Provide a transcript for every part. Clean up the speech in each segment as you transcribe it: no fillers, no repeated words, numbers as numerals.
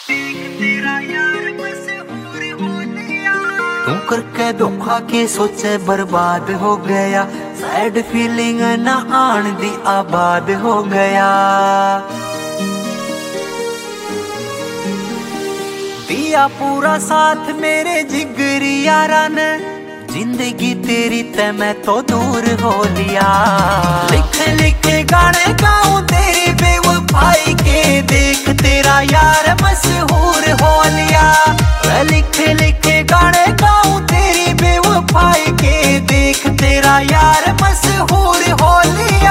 तू करके धोखा के सोचे बर्बाद हो गया, सैड फीलिंग ना आन दी आबाद हो गया। दिया पूरा साथ मेरे जिगरी यारा ने, जिंदगी तेरी ते मैं तो दूर हो लिया। लिख लिख गाने गाऊं तेरी बेवफाई के, देख तेरा यार मशहूर हो लिया। लिख लिख गाने गाऊं तेरी बेवफाई के, देख तेरा यार मशहूर हो लिया।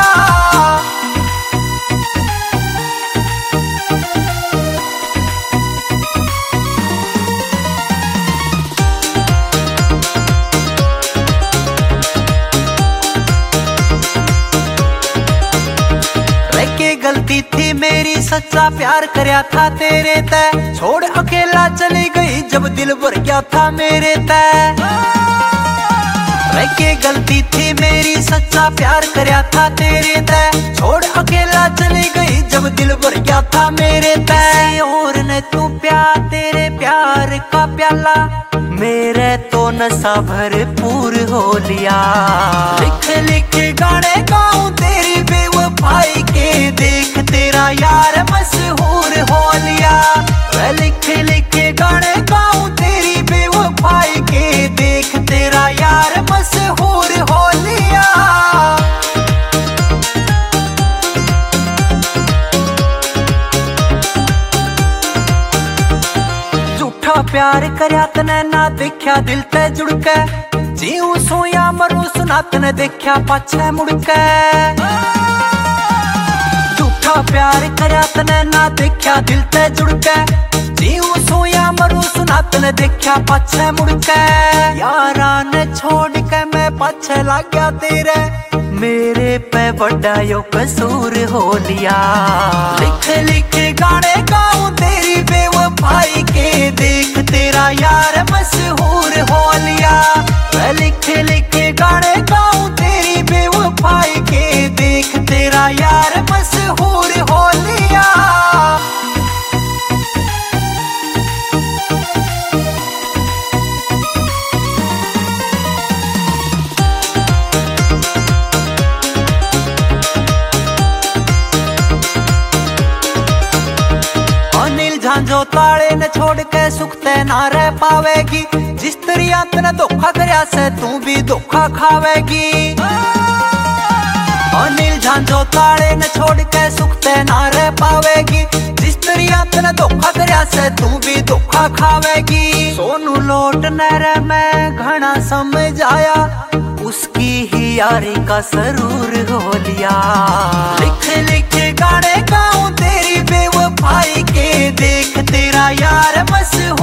के गलती थी मेरी, सच्चा प्यार करया था तेरे तय, छोड़ अकेला चली गई जब दिल भर गया था मेरे तय। के गलती थी मेरी, सच्चा प्यार करया था तेरे तय, छोड़ अकेला चली गई जब दिल भर गया था मेरे तय। और ने तू प्यार तेरे प्यार का प्याला, मेरे तो नशा भरपूर हो लिया। लिख लिख गाने गाऊं तेरी बेवफाई के, देख तेरा यार मशहूर हो लिया। लिख लिख गाने गाऊं तेरी बेवफाई के, देख तेरा यार मशहूर हो लिया। झूठा प्यार करया तने ना देखा दिल ते जुड़ के, जीऊं सोया मरू सुना तने देखा पाछे मुड़ के। झूठा प्यार करया तने ना देखा दिल ते जुड़ के, जीऊं सोया मरू सुना तने देखा पाछे मुड़ के। यारा ने छोड़ के मैं पाछे लग गया तेरे, मेरे पे बड़ा यो कसूर हो लिया। लिख लिख गाने गाऊं तेरी बेवफाई के, देख तेरा यार मशहूर हो लिया। लिख लिख गाने गाऊं तेरी बेवफाई के, देख तेरा यार मशहूर हो लिया। अनिल झांझो ताले ने छोड़ के सुखते ना रह पावेगी, जिस तरिया तने धोखा करया से तू भी धोखा खावेगी। अनिल झांझो ताले ने छोड़ के सुखते ना रह पावेगी, जिस तरिया तने धोखा करया से तू भी धोखा खावेगी। सोनू लोट नरे में घना समझ आया, उसकी ही यारी का सरूर हो लिया। लिख लिख गाने गाऊं तेरी बेवफाई के, देख तेरा यार मशहूर